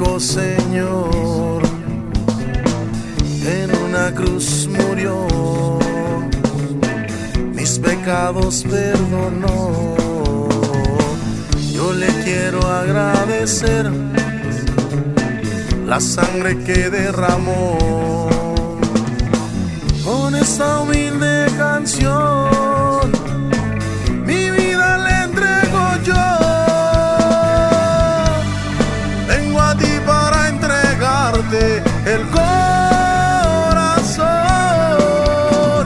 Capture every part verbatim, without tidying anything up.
único Señor, en una cruz murió, mis pecados perdonó. Yo le quiero agradecer la sangre que derramó. Con esta humilde canción mi vida le entrego yo. Vengo a ti para entregarte el corazón.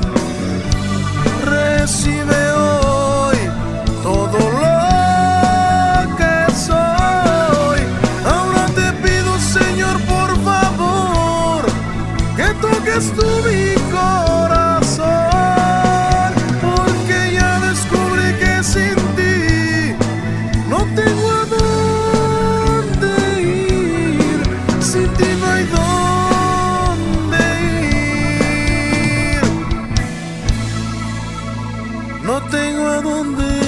Recibe hoy todo lo que soy. Ahora te pido, Señor, por favor, que toques tu vida, corazón, porque ya descubrí que sin ti no tengo a dónde ir, sin ti no hay dónde ir, no tengo a dónde ir.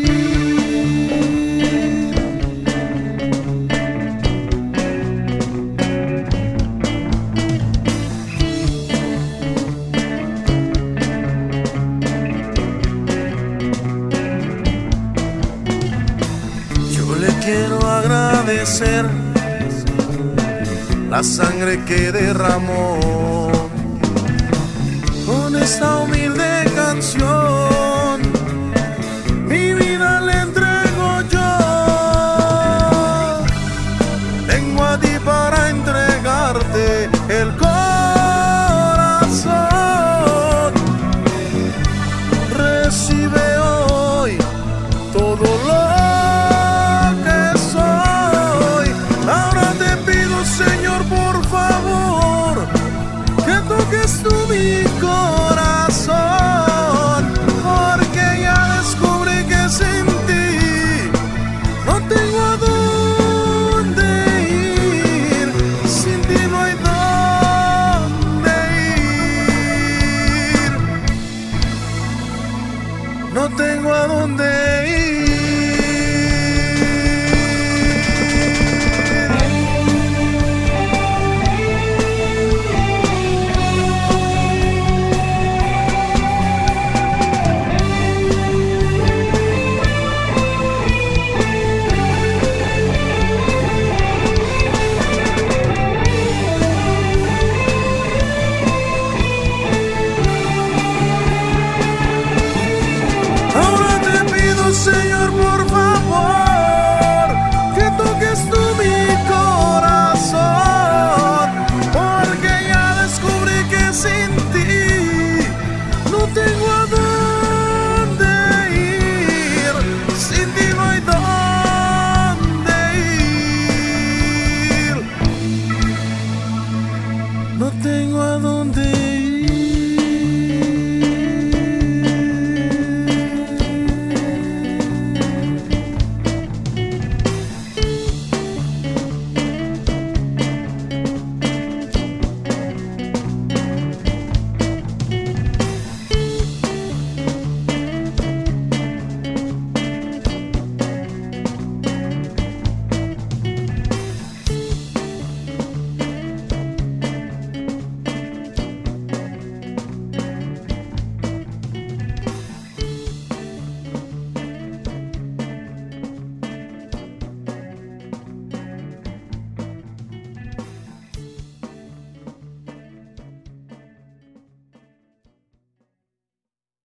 Quiero agradecer la sangre que derramó. Con esta humilde canción mi vida le entrego yo. Vengo a ti para entregarte el corazón. Recibe hoy todo lo que es tú mi corazón, porque ya descubrí que sin ti no tengo a dónde ir, sin ti no hay dónde ir, no tengo a dónde ir.